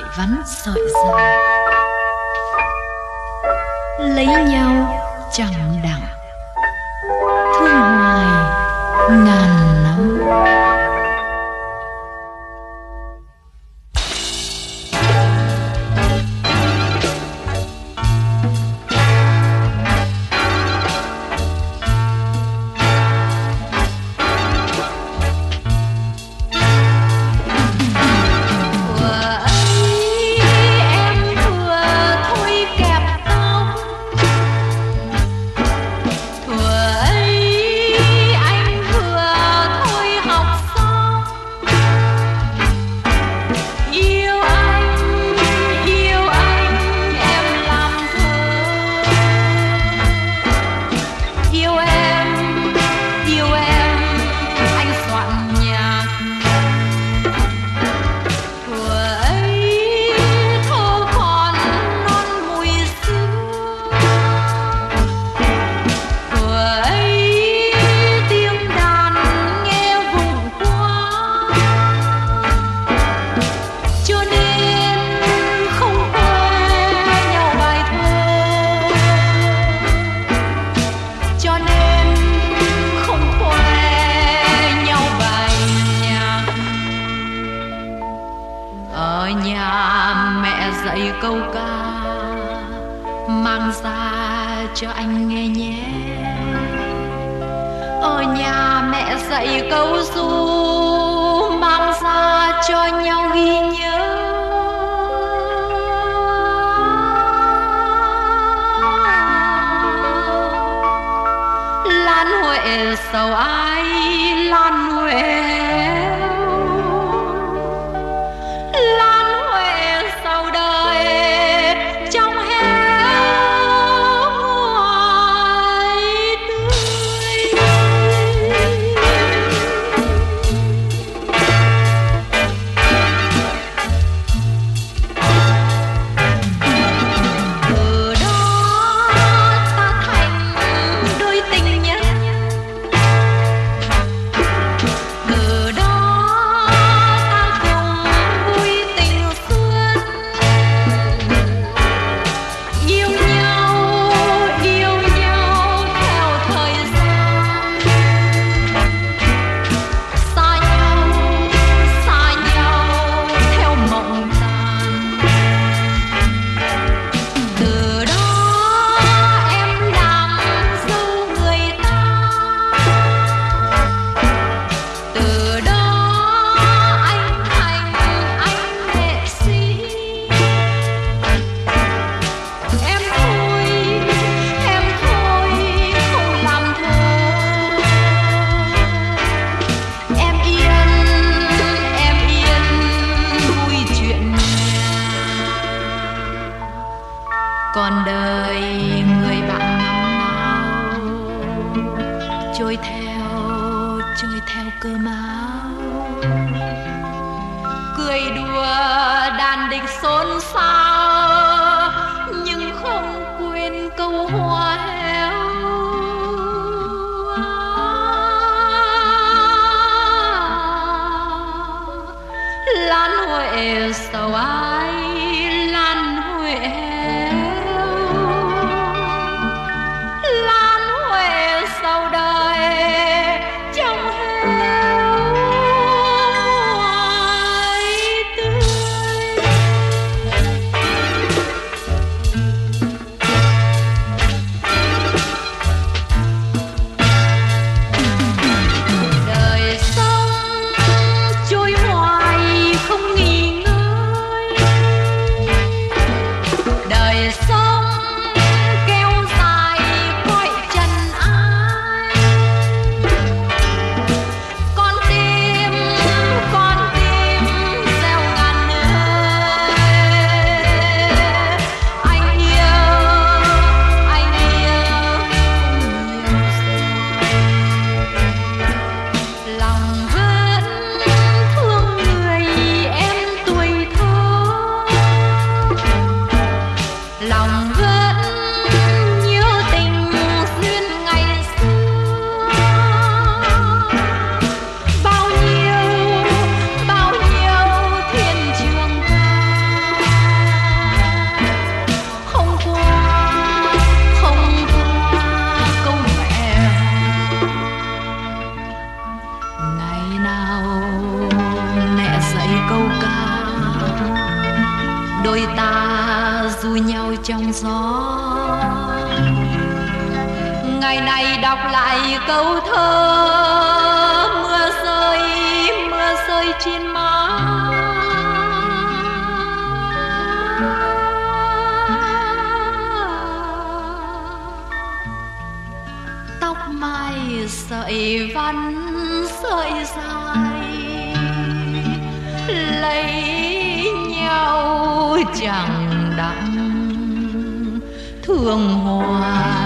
vắn sợi dài, lấy nhau chẳng đặng, thương hoài ngàn năm. Dạy câu ca mang ra cho anh nghe nhé. Ở nhà mẹ dạy câu ru mang ra cho nhau ghi nhớ. Lan Huệ sầu ai Lan Huệ, còn đời người bạn năm nào trôi theo cơm áo, cười đùa đàn địch xôn xao nhưng không quên câu hoa héo. Lan Huệ sầu ai Lan Huệ, gió. Ngày này đọc lại câu thơ mưa rơi trên má. Tóc mai sợi vắn sợi dài, lấy nhau chẳng đặng thương hoài.